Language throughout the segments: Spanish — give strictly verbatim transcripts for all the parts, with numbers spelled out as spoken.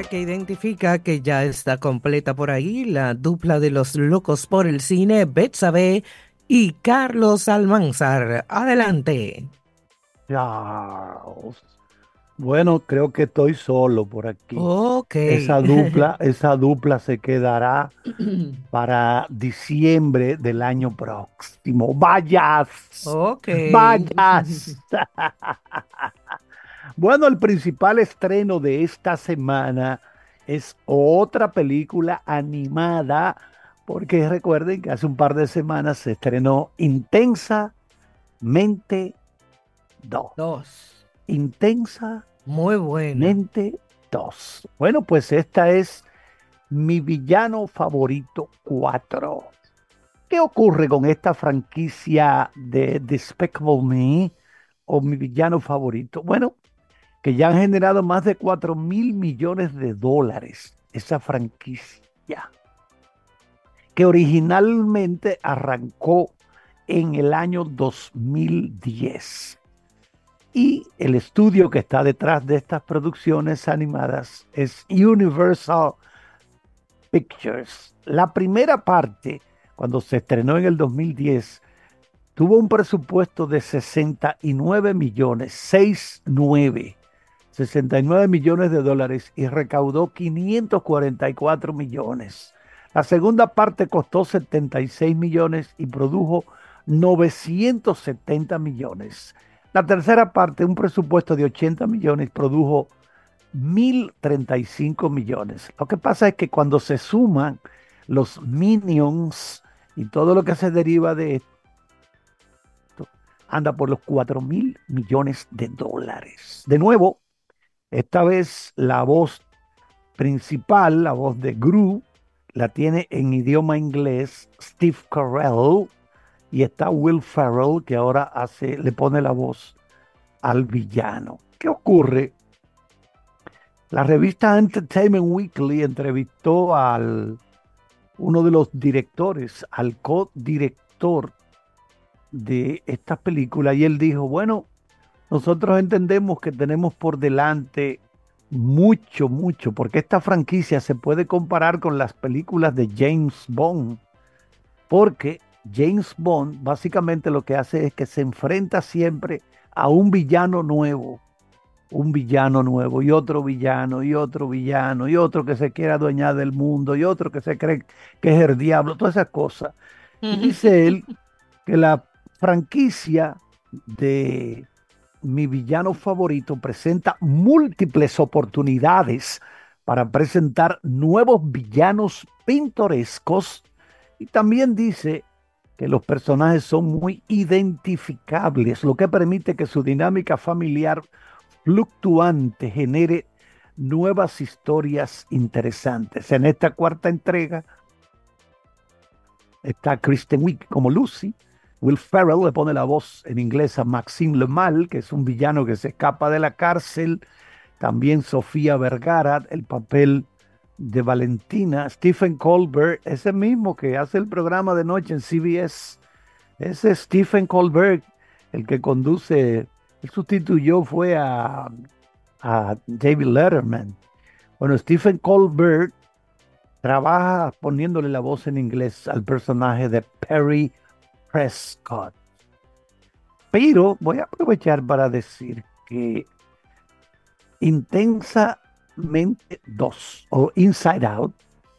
noticia que identifica que ya está completa por ahí la dupla de los locos por el cine, Betsabe y Carlos Almanzar. Adelante. Charles. Bueno, creo que estoy solo por aquí. Ok. Esa dupla, esa dupla se quedará para diciembre del año próximo. ¡Vayas! Ok. ¡Vayas! Bueno, el principal estreno de esta semana es otra película animada, porque recuerden que hace un par de semanas se estrenó Intensamente dos. Dos. Intensamente Muy buena. dos. Bueno, pues esta es Mi Villano Favorito cuatro. ¿Qué ocurre con esta franquicia de Despicable Me o Mi Villano Favorito? Bueno, que ya han generado más de cuatro mil millones de dólares esa franquicia, que originalmente arrancó en el año dos mil diez. Y el estudio que está detrás de estas producciones animadas es Universal Pictures. La primera parte, cuando se estrenó en el dos mil diez, tuvo un presupuesto de sesenta y nueve millones, seis nueve, sesenta y nueve millones de dólares y recaudó quinientos cuarenta y cuatro millones. La segunda parte costó setenta y seis millones y produjo novecientos setenta millones. La tercera parte, un presupuesto de ochenta millones, produjo mil treinta y cinco millones. Lo que pasa es que cuando se suman los Minions y todo lo que se deriva de esto, anda por los cuatro mil millones de dólares. De nuevo, esta vez la voz principal, la voz de Gru, la tiene en idioma inglés Steve Carell y está Will Ferrell que ahora hace, le pone la voz al villano. ¿Qué ocurre? La revista Entertainment Weekly entrevistó al uno de los directores, al co-director de esta película y él dijo, bueno, nosotros entendemos que tenemos por delante mucho, mucho, porque esta franquicia se puede comparar con las películas de James Bond, porque James Bond básicamente lo que hace es que se enfrenta siempre a un villano nuevo, un villano nuevo y otro villano y otro villano y otro que se quiere adueñar del mundo y otro que se cree que es el diablo, todas esas cosas. Y dice él que la franquicia de Mi Villano Favorito presenta múltiples oportunidades para presentar nuevos villanos pintorescos y también dice que los personajes son muy identificables, lo que permite que su dinámica familiar fluctuante genere nuevas historias interesantes. En esta cuarta entrega está Kristen Wiig como Lucy. Will Ferrell le pone la voz en inglés a Maxime Le Mal, que es un villano que se escapa de la cárcel. También Sofía Vergara, el papel de Valentina. Stephen Colbert, ese mismo que hace el programa de noche en C B S. Ese Stephen Colbert, el que conduce, él sustituyó, fue a, a David Letterman. Bueno, Stephen Colbert trabaja poniéndole la voz en inglés al personaje de Perry Prescott. Pero voy a aprovechar para decir que Intensamente dos o Inside Out,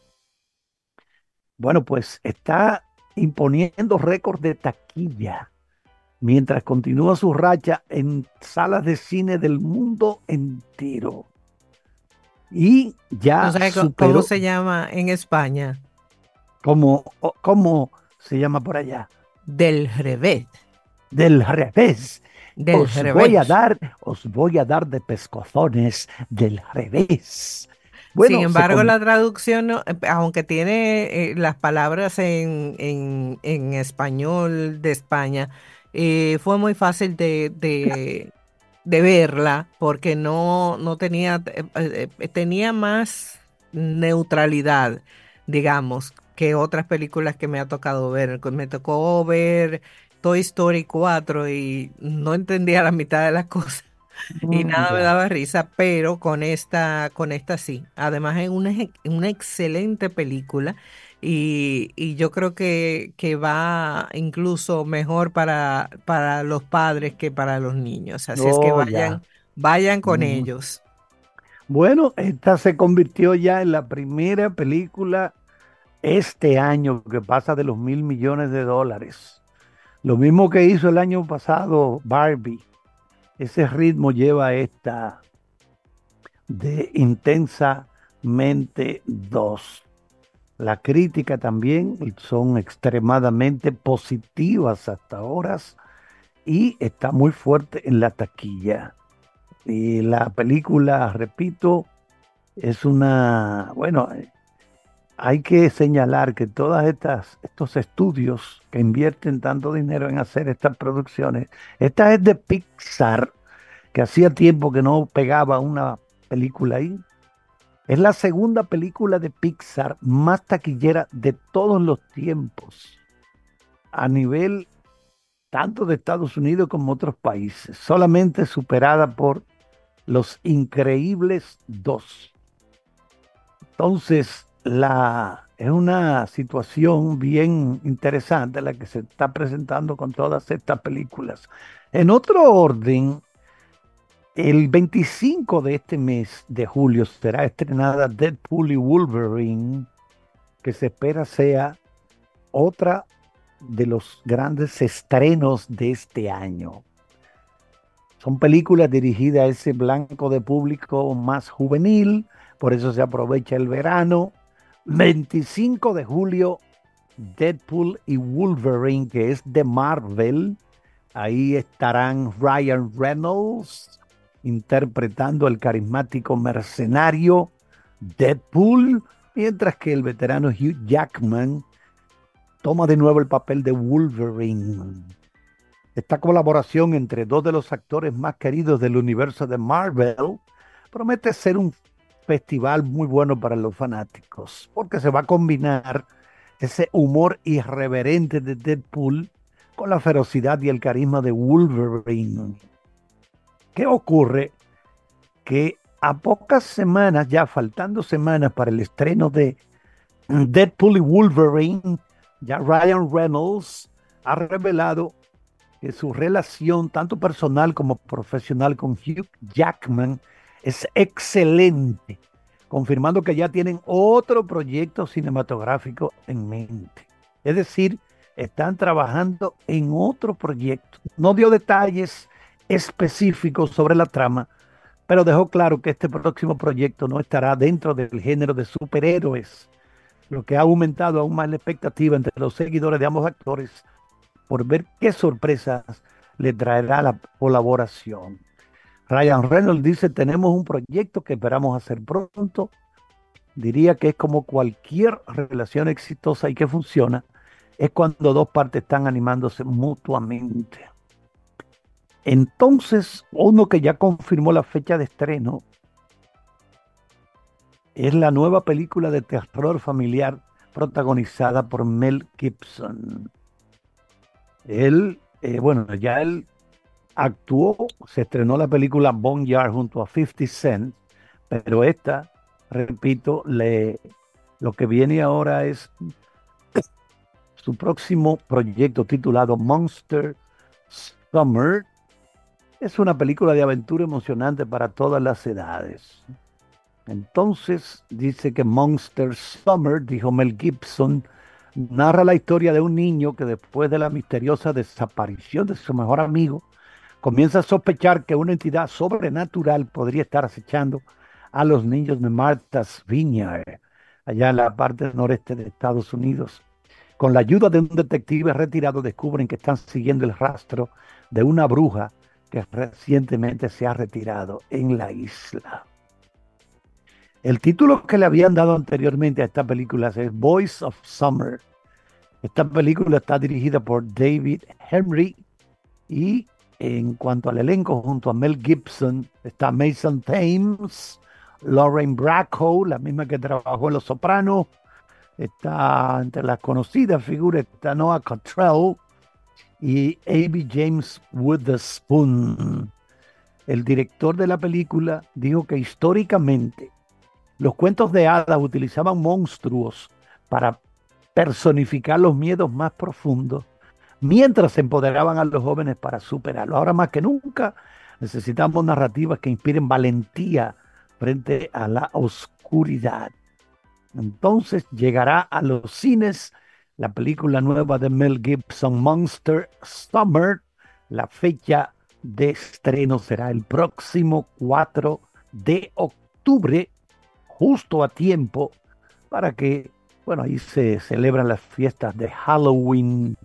bueno, pues está imponiendo récord de taquilla mientras continúa su racha en salas de cine del mundo entero. Y ¿Tú ya sabes co- cómo superó, se llama en España? como, ¿cómo se llama por allá? Del revés. Del revés. Del Os voy a revés. dar, os voy a dar de pescozones del revés. Sin Bueno, se embargo, con... la traducción, no- eh, aunque tiene eh, las palabras en, en- en español de España, eh, fue muy fácil de, de- de verla porque no, no tenía, eh, eh, eh, tenía más neutralidad, digamos, que otras películas que me ha tocado ver. Me tocó ver Toy Story cuatro y no entendía la mitad de las cosas. y Mm, nada me ya. daba risa, pero con esta, con esta sí. Además es una, eje- una excelente película y, y yo creo que, que va incluso mejor para, para los padres que para los niños. Así es que Oh, ya. vayan, vayan con Mm. ellos. Bueno, esta se convirtió ya en la primera película este año que pasa de los mil millones de dólares. Lo mismo que hizo el año pasado Barbie. Ese ritmo lleva esta de Intensamente dos. La crítica también son extremadamente positivas hasta ahora y está muy fuerte en la taquilla. Y la película, repito, es una, bueno, eh, hay que señalar que todas estas, estos estudios que invierten tanto dinero en hacer estas producciones, esta es de Pixar, que hacía tiempo que no pegaba una película ahí. Es la segunda película de Pixar más taquillera de todos los tiempos, a nivel tanto de Estados Unidos como otros países, solamente superada por Los Increíbles dos. Entonces, la, es una situación bien interesante la que se está presentando con todas estas películas. En otro orden, el veinticinco de este mes de julio será estrenada Deadpool y Wolverine, que se espera sea otra de los grandes estrenos de este año. Son películas dirigidas a ese blanco de público más juvenil, por eso se aprovecha el verano. veinticinco de julio, Deadpool y Wolverine, que es de Marvel. Ahí estarán Ryan Reynolds interpretando al carismático mercenario Deadpool, mientras que el veterano Hugh Jackman toma de nuevo el papel de Wolverine. Esta colaboración entre dos de los actores más queridos del universo de Marvel promete ser un festival muy bueno para los fanáticos, porque se va a combinar ese humor irreverente de Deadpool con la ferocidad y el carisma de Wolverine. ¿Qué ocurre? Que a pocas semanas, ya faltando semanas para el estreno de Deadpool y Wolverine, ya Ryan Reynolds ha revelado que su relación, tanto personal como profesional, con Hugh Jackman es excelente, confirmando que ya tienen otro proyecto cinematográfico en mente. Es decir, están trabajando en otro proyecto. No dio detalles específicos sobre la trama, pero dejó claro que este próximo proyecto no estará dentro del género de superhéroes, lo que ha aumentado aún más la expectativa entre los seguidores de ambos actores por ver qué sorpresas le traerá la colaboración. Ryan Reynolds dice, tenemos un proyecto que esperamos hacer pronto. Diría que es como cualquier relación exitosa y que funciona, es cuando dos partes están animándose mutuamente. Entonces, uno que ya confirmó la fecha de estreno es la nueva película de terror familiar protagonizada por Mel Gibson. Él, eh, bueno, ya él actuó, se estrenó la película Boneyard junto a fifty Cent, pero esta, repito, le, lo que viene ahora es su próximo proyecto titulado Monster Summer. Es una película de aventura emocionante para todas las edades. Entonces dice que Monster Summer, dijo Mel Gibson, narra la historia de un niño que después de la misteriosa desaparición de su mejor amigo, comienza a sospechar que una entidad sobrenatural podría estar acechando a los niños de Martha's Vineyard, allá en la parte noreste de Estados Unidos. Con la ayuda de un detective retirado, descubren que están siguiendo el rastro de una bruja que recientemente se ha retirado en la isla. El título que le habían dado anteriormente a esta película es Boys of Summer. Esta película está dirigida por David Henry y en cuanto al elenco, junto a Mel Gibson, está Mason Thames, Lauren Bracco, la misma que trabajó en Los Sopranos, está entre las conocidas figuras, está Noah Cottrell y Abby James Witherspoon. el director de la película dijo que históricamente los cuentos de hadas utilizaban monstruos para personificar los miedos más profundos, mientras empoderaban a los jóvenes para superarlo. Ahora más que nunca necesitamos narrativas que inspiren valentía frente a la oscuridad. Entonces llegará a los cines la película nueva de Mel Gibson, Monster Summer. La fecha de estreno será el próximo cuatro de octubre, justo a tiempo para que, bueno, ahí se celebran las fiestas de Halloween.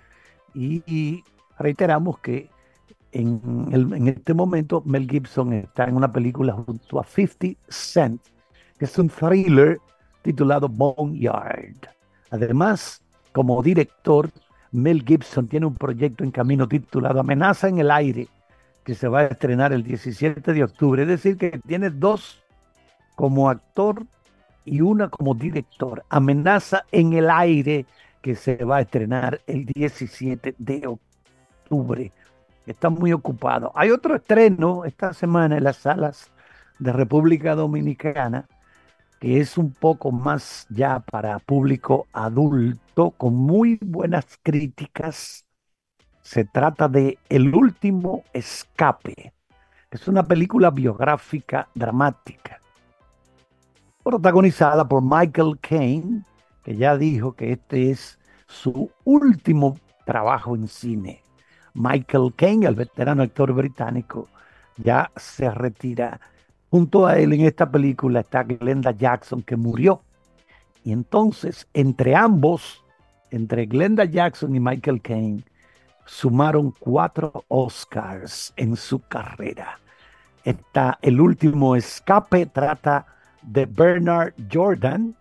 Y, y reiteramos que en, el- en este momento Mel Gibson está en una película junto a fifty Cent, que es un thriller titulado Boneyard. Además, como director, Mel Gibson tiene un proyecto en camino titulado Amenaza en el Aire, que se va a estrenar el diecisiete de octubre. Es decir, que tiene dos como actor y una como director. Amenaza en el Aire, que se va a estrenar el diecisiete de octubre. Está muy ocupado. Hay otro estreno esta semana en las salas de República Dominicana, que es un poco más ya para público adulto, con muy buenas críticas. Se trata de El último escape. Es una película biográfica dramática, protagonizada por Michael Caine, que ya dijo que este es su último trabajo en cine. Michael Caine, el veterano actor británico, ya se retira. Junto a él en esta película está Glenda Jackson, que murió. Y entonces, entre ambos, entre Glenda Jackson y Michael Caine, sumaron cuatro Oscars en su carrera. Está El último escape, trata de Bernard Jordan,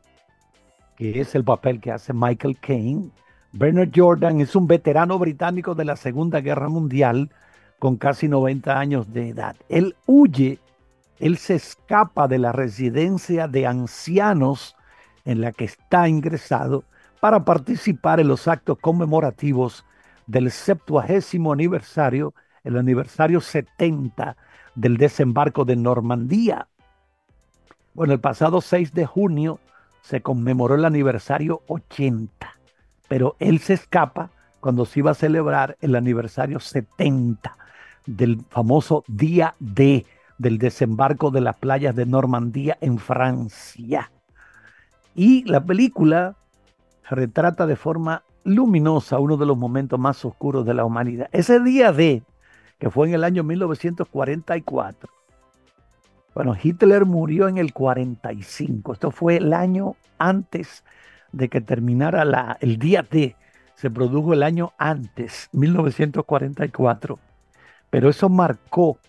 que es el papel que hace Michael Caine. Bernard Jordan es un veterano británico de la Segunda Guerra Mundial con casi noventa años de edad. Él huye, él se escapa de la residencia de ancianos en la que está ingresado para participar en los actos conmemorativos del septuagésimo aniversario, el aniversario setenta del desembarco de Normandía. Bueno, el pasado seis de junio se conmemoró el aniversario ochenta, pero él se escapa cuando se iba a celebrar el aniversario setenta del famoso Día D, del desembarco de las playas de Normandía en Francia. Y la película retrata de forma luminosa uno de los momentos más oscuros de la humanidad. Ese Día D, que fue en el año mil novecientos cuarenta y cuatro. Bueno, Hitler murió en el cuarenta y cinco. Esto fue el año antes de que terminara la, el día D. Se produjo el año antes, mil novecientos cuarenta y cuatro. Pero eso marcó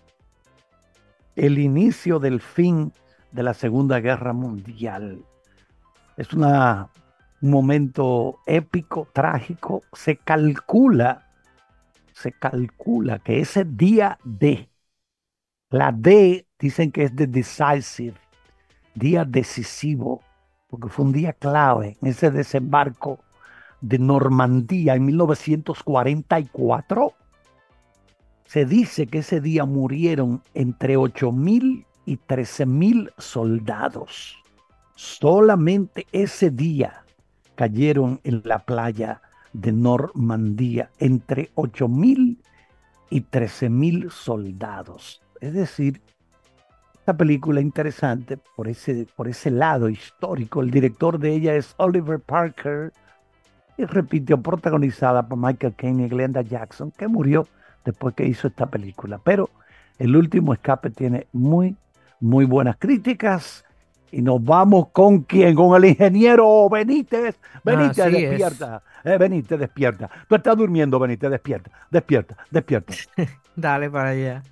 el inicio del fin de la Segunda Guerra Mundial. Es una, un momento épico, trágico. Se calcula, se calcula que ese día D, la D dicen que es de decisive, día decisivo, porque fue un día clave en ese desembarco de Normandía en mil novecientos cuarenta y cuatro. Se dice que ese día murieron entre ocho mil y trece mil soldados. Solamente ese día cayeron en la playa de Normandía entre ocho mil y trece mil soldados. Es decir, esta película interesante por ese, por ese lado histórico. El director de ella es Oliver Parker y repitió, protagonizada por Michael Caine y Glenda Jackson, que murió después que hizo esta película. Pero El último escape tiene muy, muy buenas críticas. Y nos vamos con quién, con el ingeniero Benítez. Benítez, Así es. despierta. Eh, Benítez, despierta. Tú estás durmiendo, Benítez, despierta, despierta, despierta. Dale para allá.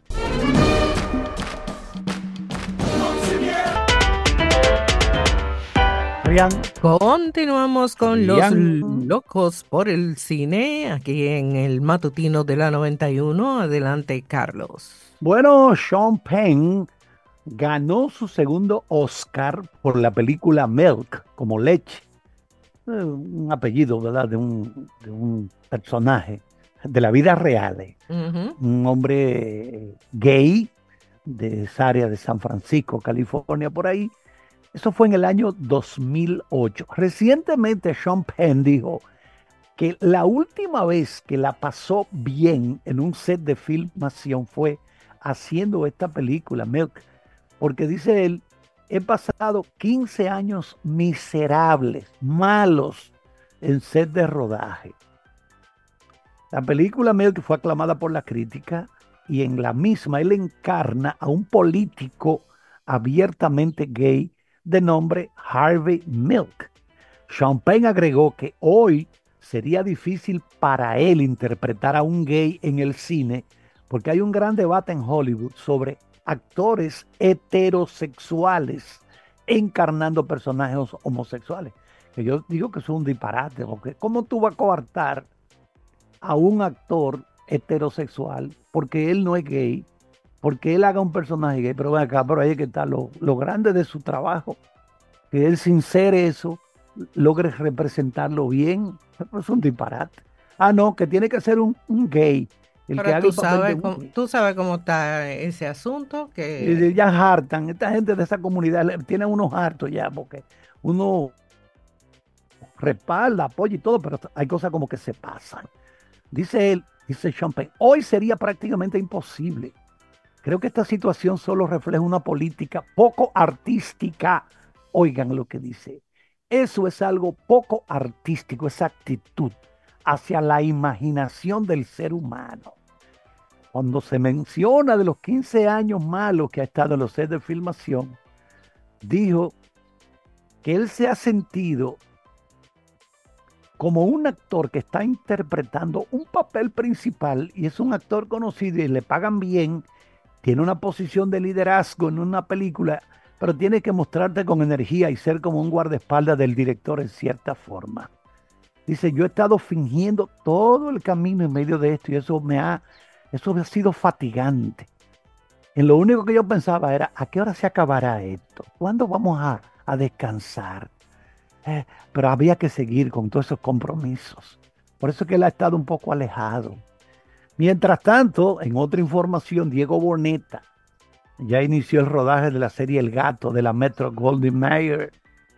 Rian, Continuamos con los Rian. locos por el cine, aquí en el matutino de la noventa y uno. Adelante, Carlos. Bueno, Sean Penn ganó su segundo Oscar por la película Milk, como leche. Eh, un apellido, ¿verdad? De un, de un personaje de la vida real. eh. Ujú. Un hombre gay de esa área de San Francisco, California, por ahí. Eso fue en el año dos mil ocho. Recientemente Sean Penn dijo que la última vez que la pasó bien en un set de filmación fue haciendo esta película, Milk, porque dice él, he pasado quince años miserables, malos en set de rodaje. La película Milk fue aclamada por la crítica y en la misma él encarna a un político abiertamente gay de nombre Harvey Milk. Sean Penn agregó que hoy sería difícil para él interpretar a un gay en el cine porque hay un gran debate en Hollywood sobre actores heterosexuales encarnando personajes homosexuales. Que yo digo que eso es un disparate, porque ¿cómo tú vas a coartar a un actor heterosexual porque él no es gay, porque él haga un personaje gay? Pero ven acá, pero ahí es que está lo, lo grande de su trabajo, que él sin ser eso logre representarlo bien. Eso es un disparate. Ah, no, que tiene que ser un, un gay el que Pero haga tú el papel de sabes un cómo, gay. tú sabes cómo está ese asunto, Y que ya hartan, esta gente de esa comunidad le- tiene unos hartos ya, porque uno respalda, apoya y todo, pero hay cosas como que se pasan. Dice él, dice Sean Penn, hoy sería prácticamente imposible. Creo que esta situación solo refleja una política poco artística. Oigan lo que dice. Eso es algo poco artístico, esa actitud hacia la imaginación del ser humano. Cuando se menciona de los quince años malos que ha estado en los sets de filmación, dijo que él se ha sentido como un actor que está interpretando un papel principal y es un actor conocido y le pagan bien, tiene una posición de liderazgo en una película, pero tiene que mostrarte con energía y ser como un guardaespaldas del director en cierta forma. Dice, yo he estado fingiendo todo el camino en medio de esto y eso me ha, eso me ha sido fatigante. En lo único que yo pensaba era, ¿a qué hora se acabará esto? ¿Cuándo vamos a, a descansar? Eh, pero había que seguir con todos esos compromisos. Por eso es que él ha estado un poco alejado. Mientras tanto, en otra información, Diego Boneta ya inició el rodaje de la serie El Gato de la Metro Goldwyn Mayer.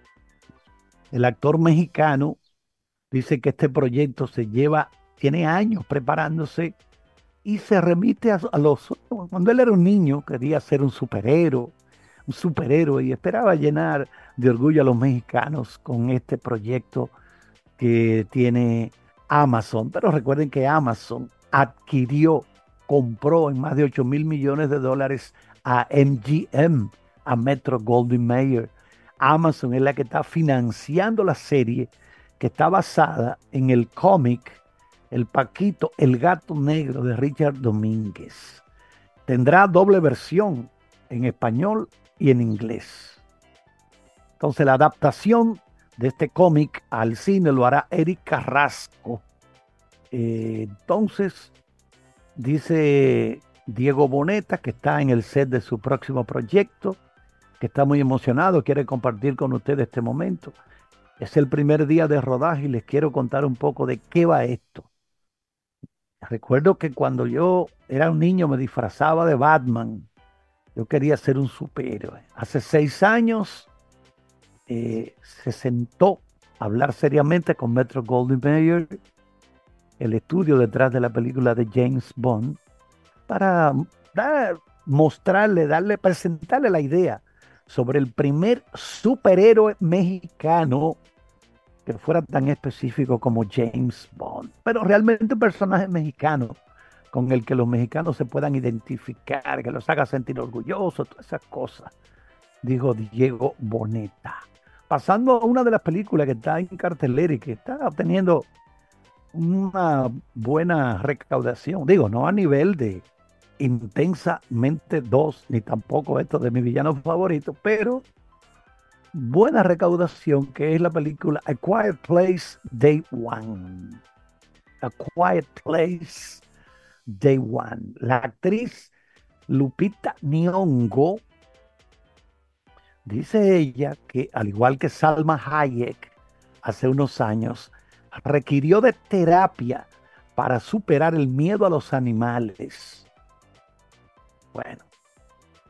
El actor mexicano dice que este proyecto se lleva, tiene años preparándose y se remite a, a los... Cuando él era un niño quería ser un superhéroe, un superhéroe y esperaba llenar de orgullo a los mexicanos con este proyecto que tiene Amazon. Pero recuerden que Amazon adquirió, compró en más de ocho mil millones de dólares a M G M, a Metro Goldwyn Mayer. Amazon es la que está financiando la serie que está basada en el cómic El Paquito, el Gato Negro de Richard Domínguez. Tendrá doble versión en español y en inglés. Entonces la adaptación de este cómic al cine lo hará Eric Carrasco. Eh, entonces, dice Diego Boneta que está en el set de su próximo proyecto, que está muy emocionado, quiere compartir con ustedes este momento. Es el primer día de rodaje y les quiero contar un poco de qué va esto. Recuerdo que cuando yo era un niño me disfrazaba de Batman. Yo quería ser un superhéroe. Hace seis años eh, se sentó a hablar seriamente con Metro Goldwyn Mayer, el estudio detrás de la película de James Bond, para dar, mostrarle, darle, presentarle la idea sobre el primer superhéroe mexicano que fuera tan específico como James Bond, pero realmente un personaje mexicano con el que los mexicanos se puedan identificar, que los haga sentir orgullosos, todas esas cosas, dijo Diego Boneta. Pasando a una de las películas que está en cartelera y que está obteniendo una buena recaudación, digo, no a nivel de Intensamente dos, ni tampoco esto de mi villano favorito, pero buena recaudación, que es la película A Quiet Place Day One. A Quiet Place Day One. La actriz Lupita Nyong'o, dice ella que al igual que Salma Hayek hace unos años, requirió de terapia para superar el miedo a los animales. Bueno,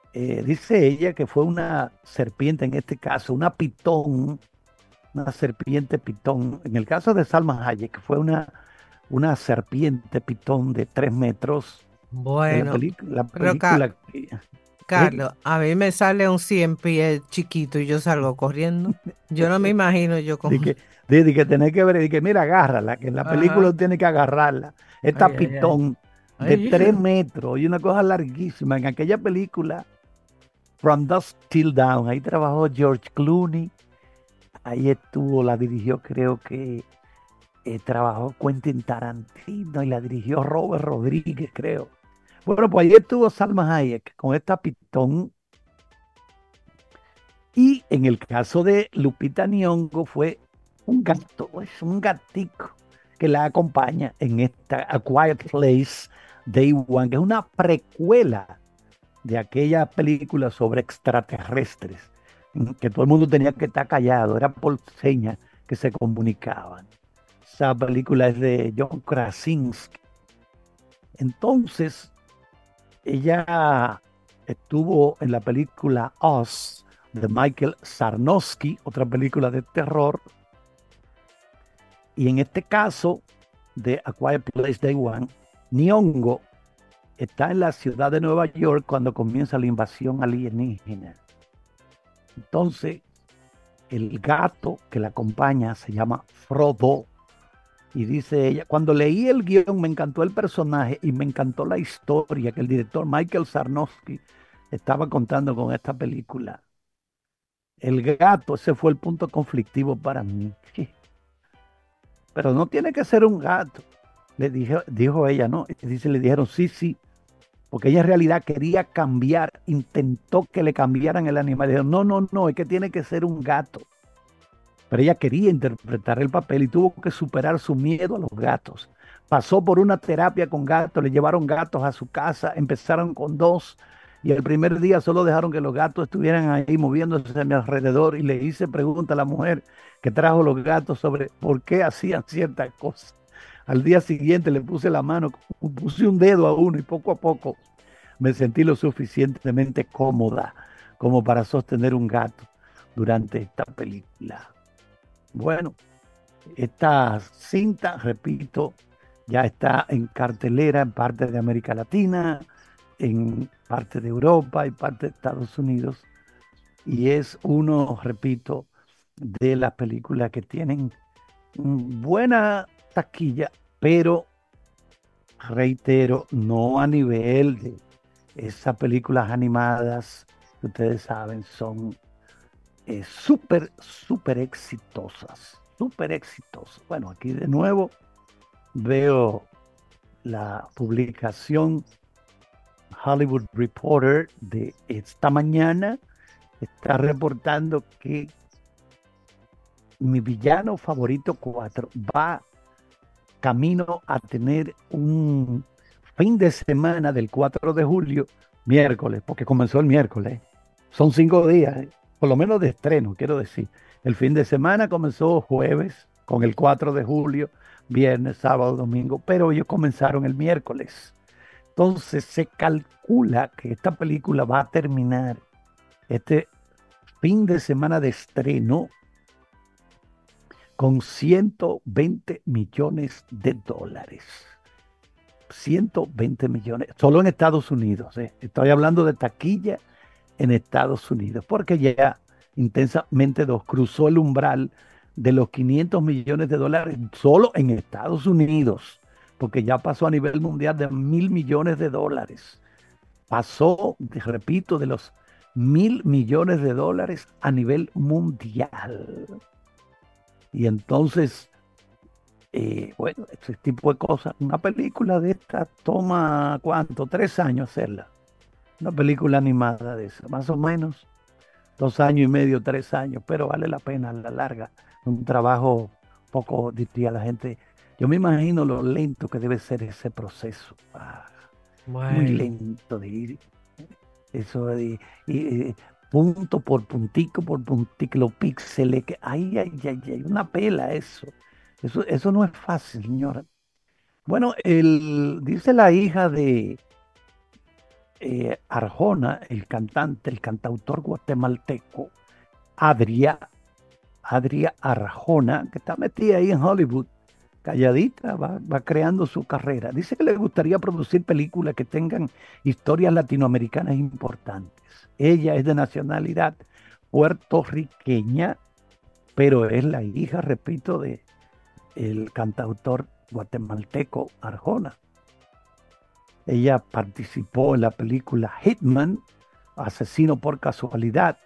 Eh, dice ella que fue una serpiente, en este caso, una pitón, una serpiente pitón. En el caso de Salma Hayek, fue una, una serpiente pitón de tres metros, que la, Bueno, peli- la pero Ca- película... ¿eh? Carlos, a mí me sale un cien pies chiquito y yo salgo corriendo. Yo no me imagino yo De con... que, de, de que tenés que ver, de que mira, agárrala, que en la película Ajá. tiene que agarrarla. Ay, Esta ay, ay. pitón de Ay, tres metros y una cosa larguísima. En aquella película, From Dusk Till Dawn, ahí trabajó George Clooney, ahí estuvo, la dirigió, creo que eh, trabajó Quentin Tarantino y la dirigió Robert Rodríguez, creo. Bueno, pues ahí estuvo Salma Hayek con esta pitón. Y en el caso de Lupita Nyong'o fue un gato, es un gatico que la acompaña en esta A Quiet Place Day One, que es una precuela de aquella película sobre extraterrestres, en que todo el mundo tenía que estar callado, era por señas que se comunicaban. Esa película es de John Krasinski. Entonces, ella estuvo en la película Us de Michael Sarnowski, otra película de terror, y en este caso de A Quiet Place Day One, Nyong'o está en la ciudad de Nueva York cuando comienza la invasión alienígena. Entonces, el gato que la acompaña se llama Frodo. Y dice ella, cuando leí el guión me encantó el personaje y me encantó la historia que el director Michael Sarnowski estaba contando con esta película. El gato, ese fue el punto conflictivo para mí. Sí, pero no tiene que ser un gato, le dije, dijo ella, ¿no? Y dice, le dijeron, sí, sí, porque ella en realidad quería cambiar, intentó que le cambiaran el animal. Le dijeron, no, no, no, es que tiene que ser un gato. Pero ella quería interpretar el papel y tuvo que superar su miedo a los gatos. Pasó por una terapia con gatos, le llevaron gatos a su casa, empezaron con dos y el primer día solo dejaron que los gatos estuvieran ahí moviéndose a mi alrededor y le hice pregunta a la mujer que trajo los gatos sobre por qué hacían ciertas cosas. Al día siguiente le puse la mano, puse un dedo a uno y poco a poco me sentí lo suficientemente cómoda como para sostener un gato durante esta película. Bueno, esta cinta, repito, ya está en cartelera en parte de América Latina, en parte de Europa y parte de Estados Unidos. Y es uno, repito, de las películas que tienen mm, buena taquilla, pero reitero, no a nivel de esas películas animadas que ustedes saben son eh, súper, súper exitosas, súper exitosas. Bueno, aquí de nuevo veo la publicación Hollywood Reporter de esta mañana. Está reportando que mi villano favorito cuatro va camino a tener un fin de semana del cuatro de julio, miércoles, porque comenzó el miércoles. Son cinco días, ¿eh? Por lo menos de estreno, quiero decir. El fin de semana comenzó jueves con el cuatro de julio, viernes, sábado, domingo, pero ellos comenzaron el miércoles. Entonces se calcula que esta película va a terminar este fin de semana de estreno con ciento veinte millones de dólares. ciento veinte millones, solo en Estados Unidos. ¿eh? Estoy hablando de taquilla en Estados Unidos, porque ya Intensamente dos cruzó el umbral de los quinientos millones de dólares solo en Estados Unidos, porque ya pasó a nivel mundial de mil millones de dólares. Pasó, repito, de los mil millones de dólares a nivel mundial. Y entonces, eh, bueno, ese tipo de cosas, una película de esta toma, ¿cuánto? Tres años hacerla. Una película animada de esa, más o menos, dos años y medio, tres años, pero vale la pena a la larga. Un trabajo poco, diría la gente. Yo me imagino lo lento que debe ser ese proceso. Ah, muy Bueno, lento de ir, eso de, y, eh, punto por puntico por puntico, los píxeles, que, ay, ay, ay, ay, una pela eso. Eso, eso no es fácil, señora. Bueno, el, dice la hija de, eh, Arjona, el cantante, el cantautor guatemalteco, Adria, Adria Arjona, que está metida ahí en Hollywood, calladita, va, va creando su carrera. Dice que le gustaría producir películas que tengan historias latinoamericanas importantes. Ella es de nacionalidad puertorriqueña, pero es la hija, repito, de el cantautor guatemalteco Arjona. Ella participó en la película Hitman, Asesino por Casualidad,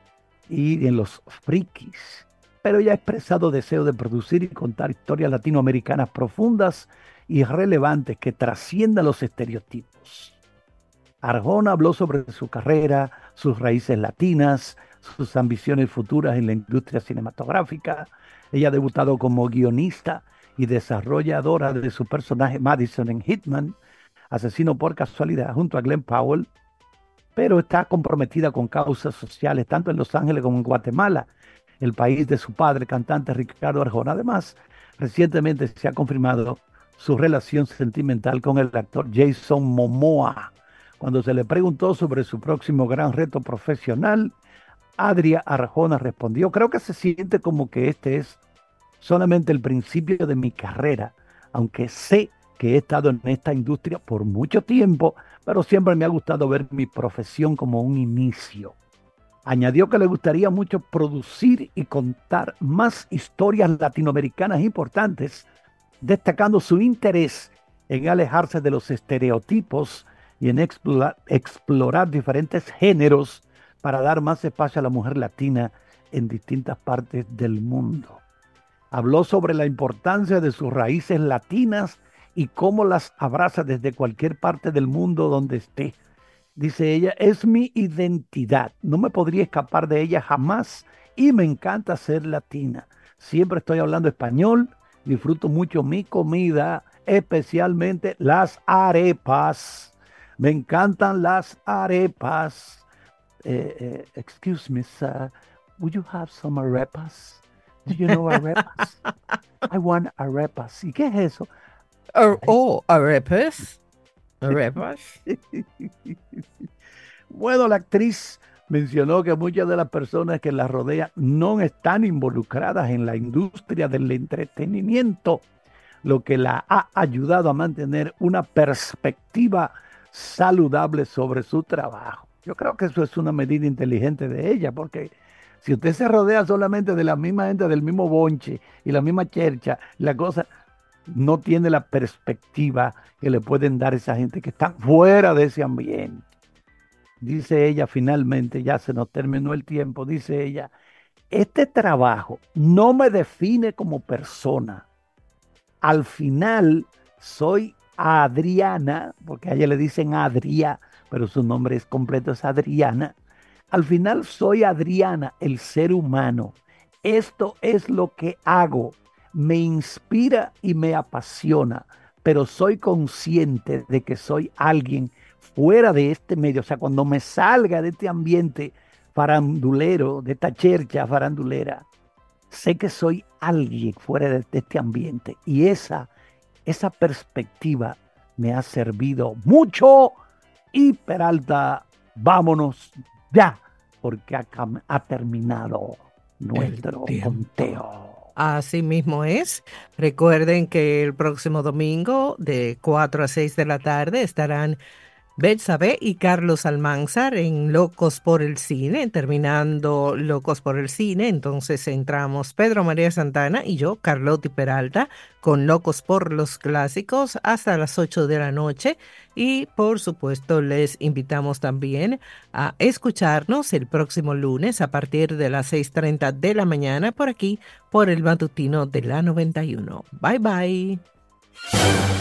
y en Los Frikis, pero ella ha expresado deseo de producir y contar historias latinoamericanas profundas y relevantes que trasciendan los estereotipos. Arjona habló sobre su carrera, sus raíces latinas, sus ambiciones futuras en la industria cinematográfica. Ella ha debutado como guionista y desarrolladora de su personaje Madison en Hitman, Asesino por Casualidad, junto a Glenn Powell, pero está comprometida con causas sociales tanto en Los Ángeles como en Guatemala, el país de su padre, cantante Ricardo Arjona. Además, recientemente se ha confirmado su relación sentimental con el actor Jason Momoa. Cuando se le preguntó sobre su próximo gran reto profesional, Adria Arjona respondió: creo que se siente como que este es solamente el principio de mi carrera, aunque sé que he estado en esta industria por mucho tiempo, pero siempre me ha gustado ver mi profesión como un inicio. Añadió que le gustaría mucho producir y contar más historias latinoamericanas importantes, destacando su interés en alejarse de los estereotipos y en explorar, explorar diferentes géneros para dar más espacio a la mujer latina en distintas partes del mundo. Habló sobre la importancia de sus raíces latinas y cómo las abraza desde cualquier parte del mundo donde esté. Dice ella: es mi identidad, no me podría escapar de ella jamás y me encanta ser latina. Siempre estoy hablando español, disfruto mucho mi comida, especialmente las arepas. Me encantan las arepas. Eh, eh, excuse me, sir, would you have some arepas? Do you know arepas? I want arepas. ¿Y qué es eso? Ar- oh, arepas. Arepas. Bueno, la actriz mencionó que muchas de las personas que la rodean no están involucradas en la industria del entretenimiento, lo que la ha ayudado a mantener una perspectiva saludable sobre su trabajo. Yo creo que eso es una medida inteligente de ella, porque si usted se rodea solamente de la misma gente, del mismo bonche y la misma chercha, la cosa no tiene la perspectiva que le pueden dar esa gente que está fuera de ese ambiente. Dice ella finalmente, ya se nos terminó el tiempo, dice ella: este trabajo no me define como persona. Al final soy Adriana, porque a ella le dicen Adria, pero su nombre es completo, es Adriana. Al final soy Adriana, el ser humano. Esto es lo que hago. Me inspira y me apasiona, pero soy consciente de que soy alguien fuera de este medio. O sea, cuando me salga de este ambiente farandulero, de esta chercha farandulera, sé que soy alguien fuera de, de este ambiente. Y esa, esa perspectiva me ha servido mucho. Y Peralta, vámonos ya, porque ha, ha terminado nuestro conteo. Así mismo es. Recuerden que el próximo domingo de cuatro a seis de la tarde estarán Betsabe y Carlos Almanzar en Locos por el Cine, terminando Locos por el Cine. Entonces entramos Pedro María Santana y yo, Carlotti Peralta, con Locos por los Clásicos hasta las ocho de la noche. Y por supuesto les invitamos también a escucharnos el próximo lunes a partir de las seis treinta de la mañana por aquí, por el matutino de la noventa y uno. Bye bye.